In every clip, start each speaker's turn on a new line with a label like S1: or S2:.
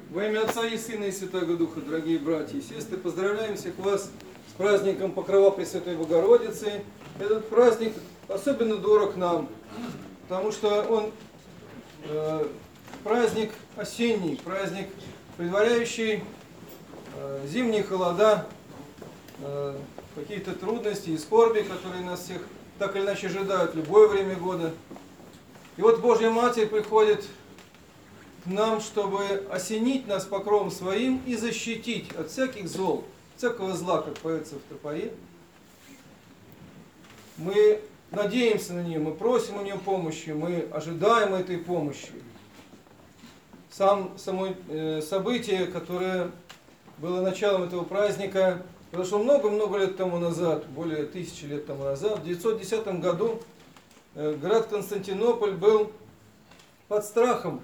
S1: Во имя Отца и Сына и Святого Духа, дорогие братья и сестры, поздравляем всех вас с праздником Покрова Пресвятой Богородицы. Этот праздник особенно дорог нам, потому что он праздник осенний, праздник, предваряющий зимние холода, какие-то трудности и скорби, которые нас всех так или иначе ожидают в любое время года. И вот Божья Матерь приходит к нам, чтобы осенить нас покровом своим и защитить от всяких зол, всякого зла, как поется в тропаре. Мы надеемся на нее, мы просим у нее помощи, мы ожидаем этой помощи. Само событие, которое было началом этого праздника, произошло много-много лет тому назад, более 1000 лет тому назад. В 910 году город Константинополь был под страхом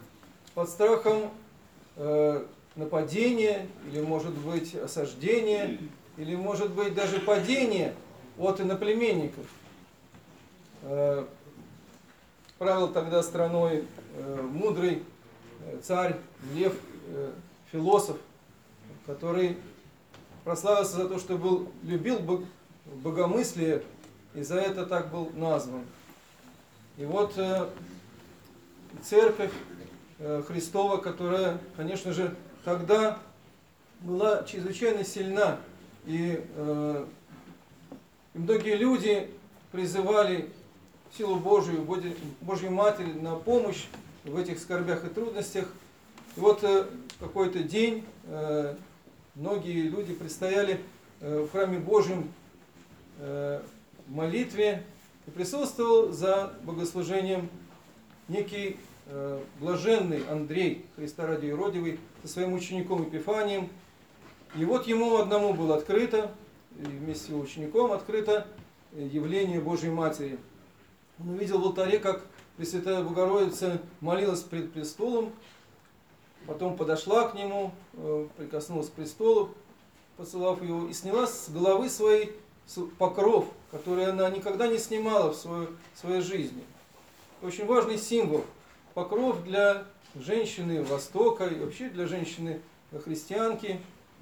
S1: нападения, или может быть осаждения, или может быть даже падения от иноплеменников. Правил тогда страной мудрый царь Лев, философ, который прославился за то, что любил богомыслие, и за это так был назван. И вот церковь Христова, которая, конечно же, тогда была чрезвычайно сильна, и многие люди призывали силу Божию, Божью Матерь на помощь в этих скорбях и трудностях. И вот какой-то день многие люди предстояли в храме Божьем молитве, и присутствовал за богослужением некий блаженный Андрей, Христа ради юродивый, со своим учеником Епифанием. И вот ему одному было открыто, и вместе с его учеником открыто явление Божьей Матери. Он увидел в алтаре, как Пресвятая Богородица молилась пред престолом, потом подошла к нему, прикоснулась к престолу, поцеловав его, и сняла с головы своей покров, который она никогда не снимала в своей жизни. Очень важный символ. Покров для женщины Востока и вообще для женщины-христианки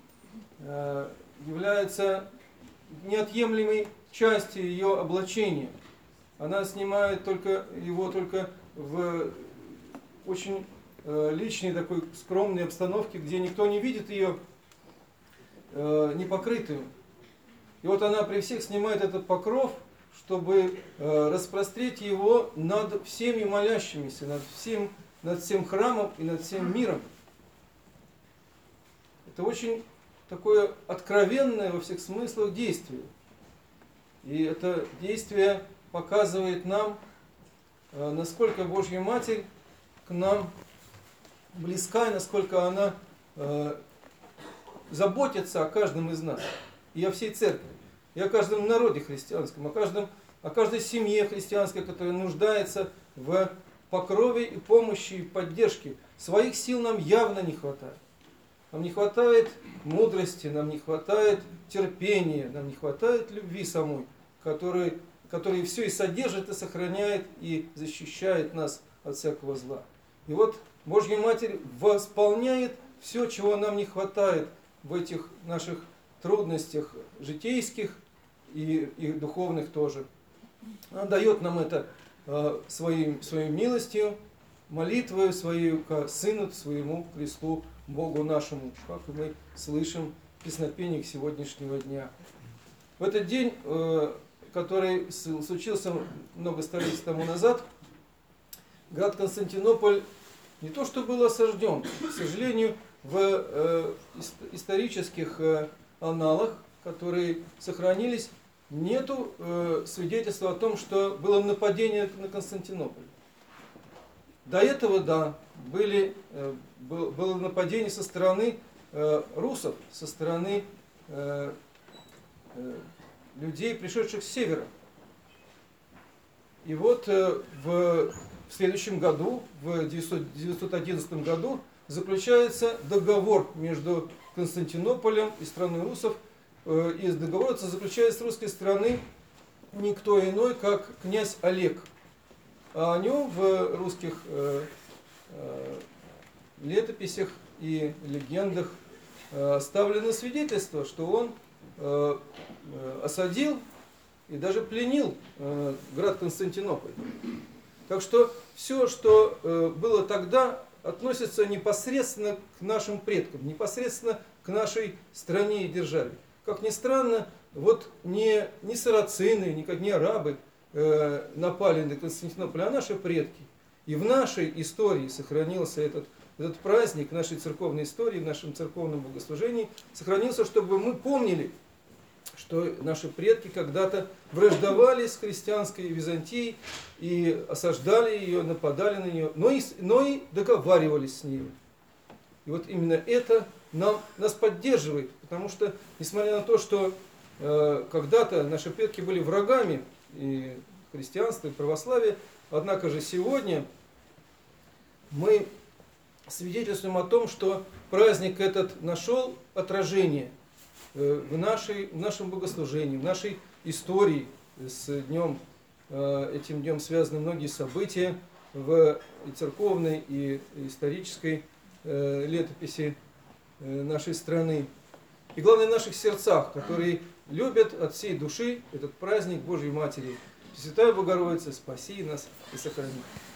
S1: является неотъемлемой частью ее облачения. Она снимает его только в очень личной, такой скромной обстановке, где никто не видит ее непокрытую. И вот она при всех снимает этот покров, чтобы распростреть его над всеми молящимися, над всем храмом и над всем миром. Это очень такое откровенное во всех смыслах действие. И это действие показывает нам, насколько Божья Матерь к нам близка, и насколько она заботится о каждом из нас, и о всей церкви, и о каждом народе христианском, о каждой семье христианской, которая нуждается в покрове и помощи и поддержке. Своих сил нам явно не хватает. Нам не хватает мудрости, нам не хватает терпения, нам не хватает любви самой, который все и содержит, и сохраняет, и защищает нас от всякого зла. И вот Божья Матерь восполняет все, чего нам не хватает в этих наших трудностях житейских и духовных тоже. Она дает нам это своей милостью, молитвою своей к Сыну своему Христу, Богу нашему, как мы слышим в песнопениях сегодняшнего дня. В этот день, который случился много столетий тому назад, город Константинополь не то что был осажден, к сожалению, в исторических аналах, которые сохранились, нету свидетельства о том, что было нападение на Константинополь. До этого, да, было нападение со стороны русов, со стороны людей, пришедших с севера. И вот в следующем году, в 911 году, заключается договор между Константинополем и страной русов. И договор заключается с русской стороны никто иной, как князь Олег. А о нем в русских летописях и легендах оставлены свидетельства, что он осадил и даже пленил град Константинополь. Так что все, что было тогда, относится непосредственно к нашим предкам, непосредственно к нашей стране и державе. Как ни странно, вот не сарацины, не арабы напали на Константинополь, а наши предки. И в нашей истории сохранился этот праздник, в нашей церковной истории, в нашем церковном богослужении, сохранился, чтобы мы помнили, что наши предки когда-то враждовали с христианской Византией и осаждали ее, нападали на нее, но и договаривались с ней. И вот именно это нас поддерживает, потому что, несмотря на то, что когда-то наши предки были врагами и христианства, и православия, однако же сегодня мы свидетельствуем о том, что праздник этот нашел отражение в нашем богослужении, в нашей истории. С этим днем связаны многие события в и церковной, и исторической летописи нашей страны. И главное, в наших сердцах, которые любят от всей души этот праздник Божьей Матери. Пресвятая Богородица, спаси нас и сохрани.